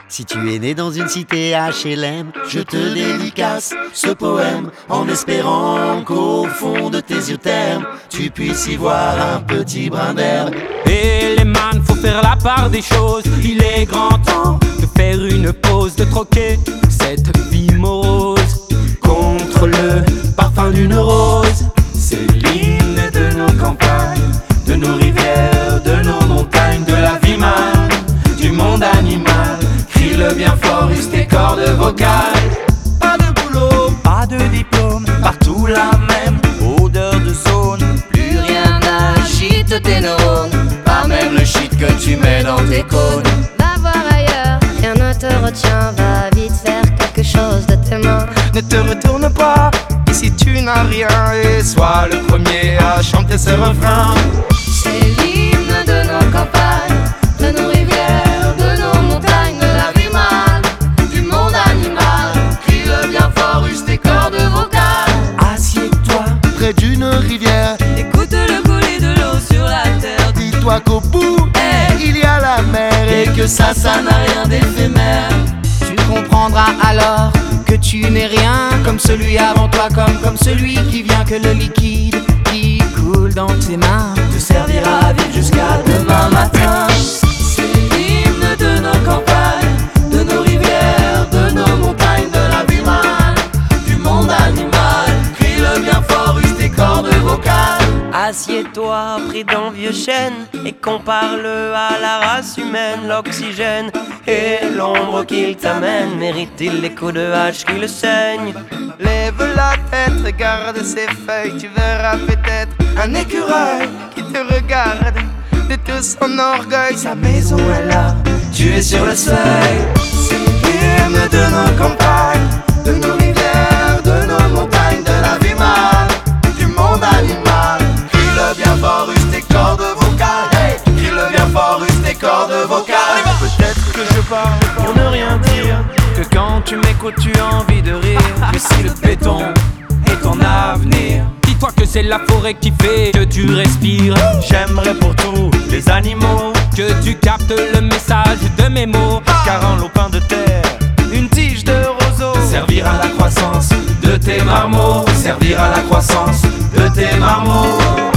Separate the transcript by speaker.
Speaker 1: Si tu es né dans une cité HLM, je te dédicace ce poème en espérant qu'au fond de tes yeux ternes, tu puisses y voir un petit brin d'herbe.
Speaker 2: Et les man, faut faire la part des choses. Il est grand temps de faire une pause, de troquer cette vie morose contre le parfum d'une rose.
Speaker 3: C'est l'hymne de nos campagnes, de nos rivières, de nos montagnes, de la vie mal, du monde animal. Crie-le bien fort, use tes cordes vocales.
Speaker 4: Pas de boulot,
Speaker 3: Pas de diplôme, partout la même
Speaker 4: odeur de zone,
Speaker 3: plus rien n'agite tes neurones, pas même le shit que tu mets dans tes cônes.
Speaker 5: Va voir ailleurs, rien ne te retient. Va vite faire quelque chose de tes mains.
Speaker 4: ne te retourne pas, ici tu n'as rien et sois le premier à chanter ce refrain.
Speaker 5: C'est l'hymne de nos campagnes, de nos rivières, de nos montagnes, de la vie mal, du monde animal.
Speaker 3: Crie-le bien fort, use tes cordes vocales.
Speaker 1: Assieds-toi
Speaker 4: Près d'une rivière,
Speaker 6: Écoute le couler de l'eau sur la terre.
Speaker 4: dis-toi qu'au bout, il y a la mer
Speaker 3: Et que ça n'a rien d'éphémère.
Speaker 4: tu comprendras alors que tu n'es rien comme celui avant toi, comme celui qui vient, que le liquide qui coule dans tes mains
Speaker 3: Te servira à vivre jusqu'à demain matin. C'est l'hymne de nos campagnes, de nos rivières, de nos montagnes, de la vie mal, du monde animal. Crie-le bien fort, use tes cordes vocales.
Speaker 6: Assieds-toi pris d'un vieux chêne et compare-le à la race humaine. L'oxygène et l'ombre qu'il t'amène, mérite-t-il les coups de hache qui le saignent?
Speaker 4: Lève la tête, regarde ses feuilles, tu verras peut-être un écureuil qui te regarde de tout son orgueil. Sa maison est là,
Speaker 3: Tu es sur le seuil.
Speaker 4: c'est l'hymne de nos campagnes, de nos rivières, de nos montagnes, de la vie mal, du monde animal.
Speaker 3: Crie-le bien fort, use tes cordes vocales. Hey, crie-le bien fort, use tes cordes vocales.
Speaker 4: Peut-être que je parle pour ne rien dire, que quand tu m'écoutes tu as envie de rire, que si le béton est ton avenir,
Speaker 2: Dis-toi que c'est la forêt qui fait que tu respires,
Speaker 4: j'aimerais pour tous les animaux,
Speaker 2: que tu captes le message de mes mots.
Speaker 4: car en lopin de terre, une tige de roseau
Speaker 3: Servir à la croissance de tes marmots, servir à la croissance de tes marmots.